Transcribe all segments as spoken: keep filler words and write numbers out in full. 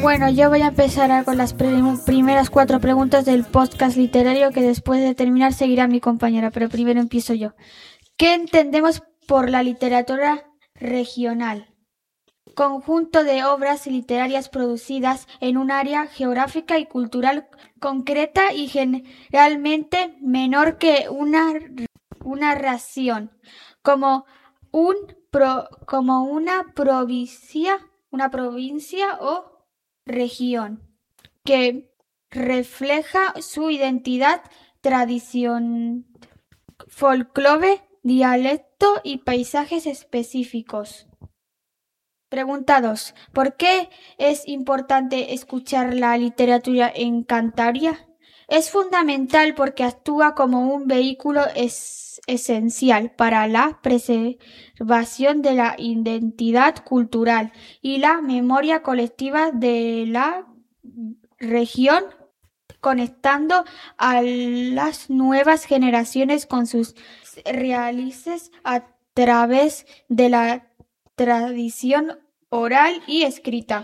Bueno, yo voy a empezar a- con las prim- primeras cuatro preguntas del podcast literario, que después de terminar seguirá mi compañera, pero primero empiezo yo. ¿Qué entendemos por la literatura regional? Conjunto de obras literarias producidas en un área geográfica y cultural concreta y generalmente menor que una, una región, como, un pro- como una provincia, una provincia o región, que refleja su identidad, tradición, folclore, dialecto y paisajes específicos. Pregunta dos. ¿Por qué es importante escuchar la literatura en Cantabria? Es fundamental porque actúa como un vehículo es- esencial para la preservación de la identidad cultural y la memoria colectiva de la región, conectando a las nuevas generaciones con sus raíces a través de la tradición oral y escrita.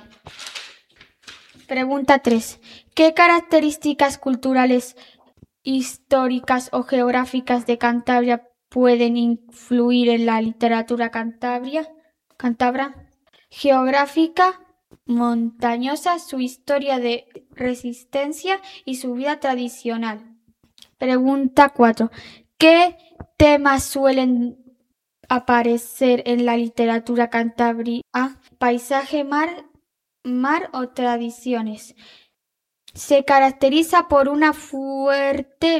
Pregunta tres. ¿Qué características culturales, históricas o geográficas de Cantabria pueden influir en la literatura cantabria? Cantabra. Geográfica, montañosa, su historia de resistencia y su vida tradicional. Pregunta cuatro. ¿Qué temas suelen aparecer en la literatura cantabria? Paisaje, mar, mar o tradiciones. Se caracteriza por una fuerte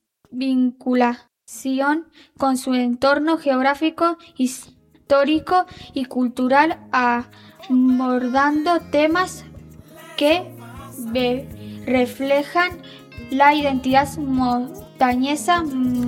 vinculación con su entorno geográfico, histórico y cultural, abordando temas que be- reflejan la identidad montañesa,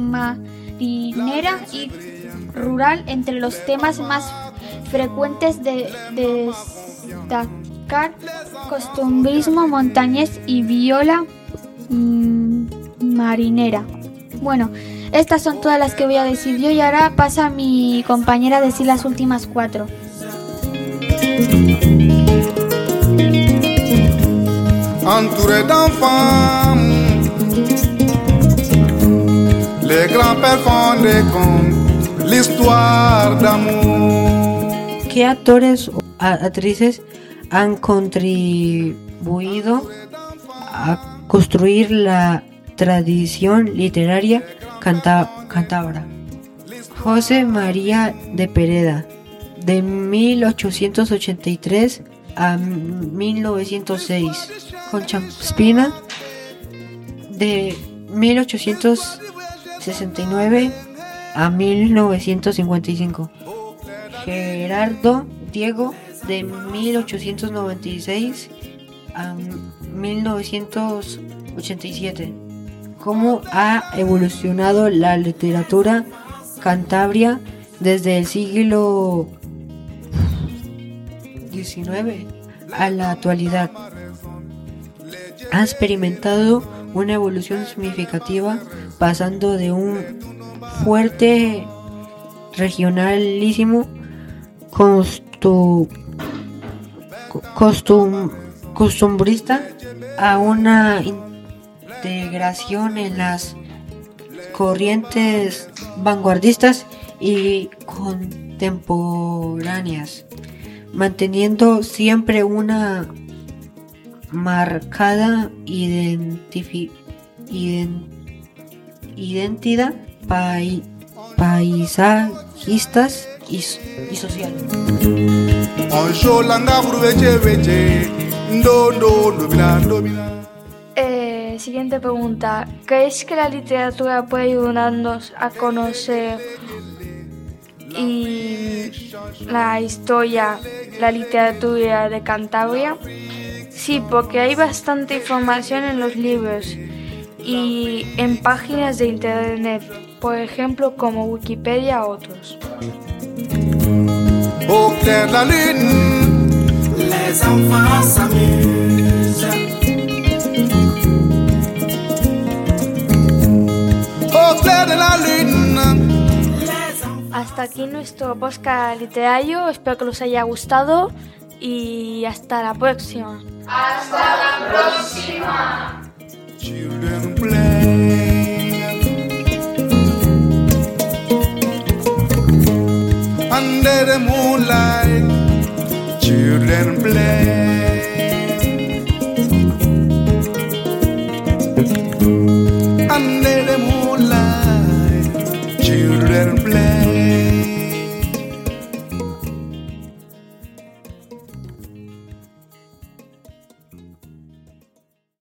marinera y rural. Entre los temas más frecuentes de, de destacar costumbrismo montañés y viola mmm, marinera. Bueno, estas son todas las que voy a decir yo, y ahora pasa a mi compañera a decir las últimas cuatro. Entouré d'enfants, les grands-pères font des contes, l'histoire d'amour. ¿Qué actores o actrices han contribuido a construir la tradición literaria canta- cántabra? José María de Pereda, de mil ochocientos ochenta y tres a mil novecientos seis. Concha Espina, de mil ochocientos sesenta y nueve a mil novecientos cincuenta y cinco. Gerardo Diego, de mil ochocientos noventa y seis a mil novecientos ochenta y siete. ¿Cómo ha evolucionado la literatura cantabria desde el siglo diecinueve a la actualidad? Ha experimentado una evolución significativa, pasando de un fuerte regionalismo costu, costum, costumbrista a una integración en las corrientes vanguardistas y contemporáneas, manteniendo siempre una marcada identifi- ident- identidad pai- paisajistas y, y social. Eh, siguiente pregunta. ¿Creéis que la literatura puede ayudarnos a conocer y la historia, la literatura de Cantabria? Sí, porque hay bastante información en los libros y en páginas de internet, por ejemplo, como Wikipedia o otros. Au clair de la lune, les enfants s'amusent. Au clair de la lune. Hasta aquí nuestro podcast literario, espero que os haya gustado y hasta la próxima. Children play under the moonlight. Children play.